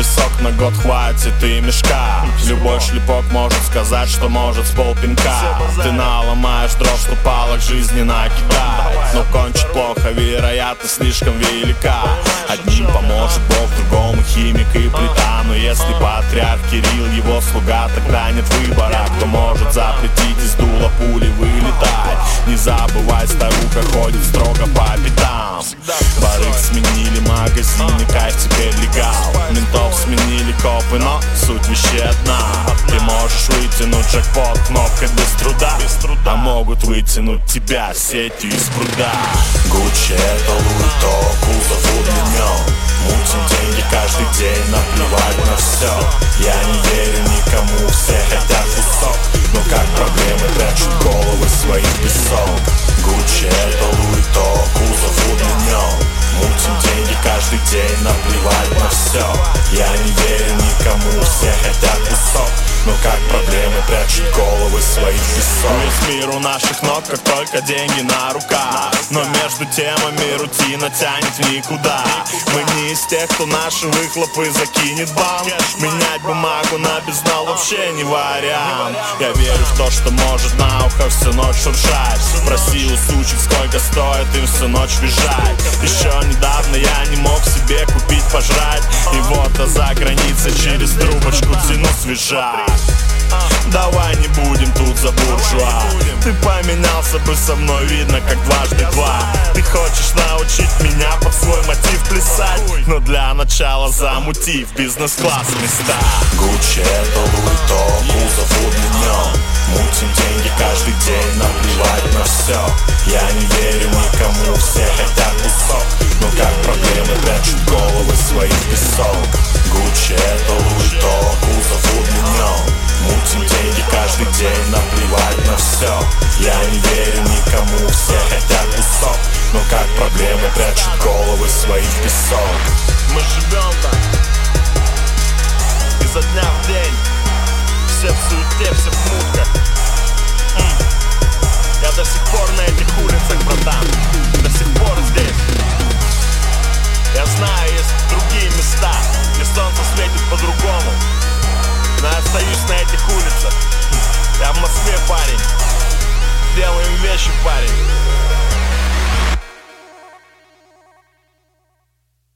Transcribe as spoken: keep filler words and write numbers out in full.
песок, на год хватит и мешка. Любой шлепок может сказать, что может с полпинка. Ты наломаешь дров, что палок жизни накидать, но кончит плохо, вероятность слишком велика. Одним поможет Бог, другому химик и плита. Но если патриарх Кирилл его слуга, тогда нет выбора, кто может запретить из дула пули вылетать. Не забывай, старуха ходит строго по пятам. Барыг сменили магазины, кайф теперь легал. Ментов сменили копы, но суть вещей одна. Ты можешь вытянуть джекпот кнопкой без труда, а могут вытянуть тебя сетью из пруда. Гуччи это Луи, кузов удлинен. Мутим деньги каждый день, наплевать на все. Я не верю никому, все хотят кусок, но как проблемы прячут головы свои в песок. Гуччи это Луи, кузов удлинен. Мутим деньги каждый день, наплевать на все. Я не верю никому, все хотят кусок, но как проблемы прячут головы свои в песок. Весь мир у наших ног, как только деньги на руках. Но между темами рутина тянет в никуда. Мы не из тех, кто наши выхлопы закинет бам. Менять бумагу на безнал вообще не вариант. Я верю в то, что может на ухо всю ночь шуршать. Спроси у сучек, сколько стоит им всю ночь визжать. Еще недавно я не мог себе купить пожрать, и вот а за границей через трубочку тяну свежа. Давай не будем тут за буржуа. Ты поменялся бы со мной, видно как дважды два. Ты хочешь научить меня под свой мотив плясать, но для начала замути в бизнес-класс места. Гуччи это Луи, кузов удлинен. Мутим деньги каждый день, наплевать на все. Я не верю никому, все хотят кусок, но как проблемы прячут головы свои в песок. Гуччи это Луи, кузов удлинен. Мутим деньги каждый день, наплевать на все. Я не верю никому, все хотят кусок, но как проблемы прячут головы свои в песок. Мы живем так, изо дня в день. Все в суете, все в мутках. М. Я до сих пор на этих улицах, братан. До сих пор здесь. Я знаю, есть другие места, где солнце светит по-другому, но я остаюсь на этих улицах. Я в Москве, парень. Делаем вещи, парень.